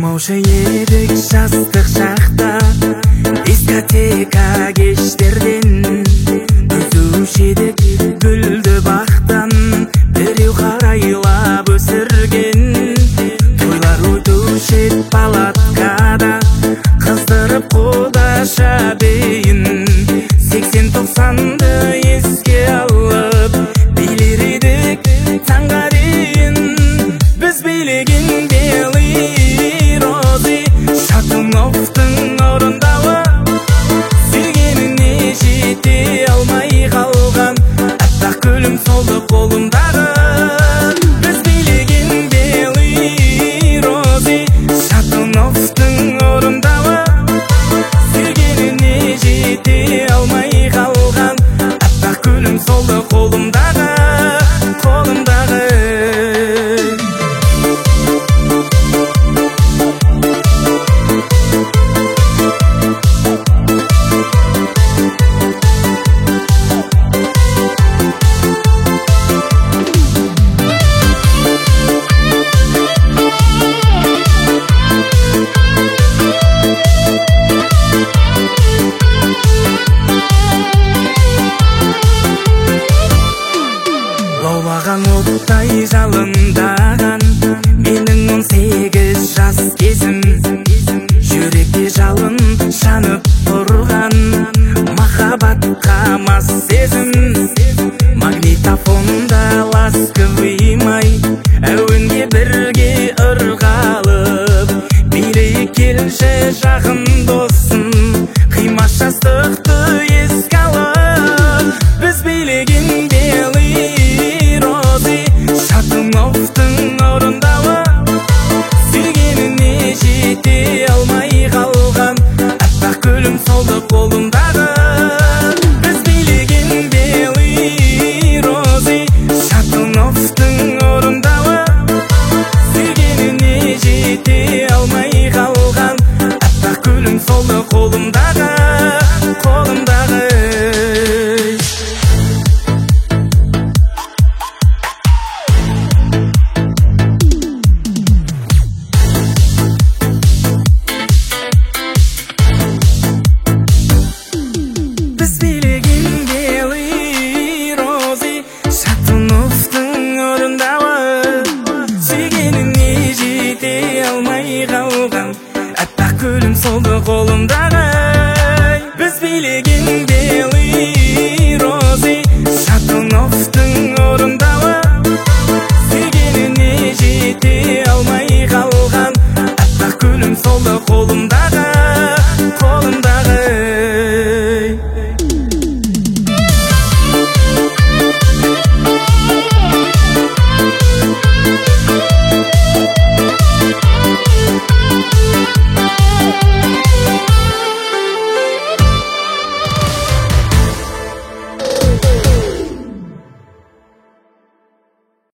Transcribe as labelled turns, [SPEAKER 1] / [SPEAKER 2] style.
[SPEAKER 1] Болмаушы едік жастық шақта, дискотека кештерден үзуші едік гүлді бақтан, біреу қарайлап өсірген. Тойлар өтуші ед палаткада, қыздырып қодаша бейін. 80-90-ды еске алып, билер едік таңға дейін. Біз билеген белый розы, Шатуновтың орындауы, сүйгеніне жете алмай қалған, аппақ гүлім солды қолымдағы. Біз билеген белый розы, Шатуновтың орындауы, сүйгеніне жете алмай қалған, аппақ гүлім солды қолымдағы. Лаулаған оттай жалындаған менің 18 жас кезім. Жүректе жалын жанып тұрған, махаббатқа мас сезім. Магнитофонда ласковый май, әуенге бірге ырғалып, билей келші жақын досым, қимас жастықты еске алып. Біз билеген белый розы, Шатуновтың орындауы, сүйгеніне жете алмай қалған, аппақ гүлім солды қолымдағы. Біз билеген белый розы, Шатуновтың орындауы, сүйгеніне жете алмай қалған, аппақ гүлім солды қолымдағы. Біз билеген белый розы, Шатуновтың орындауы, сүйгеніне жете алмай қалған, аппақ гүлім солды қолымдағы.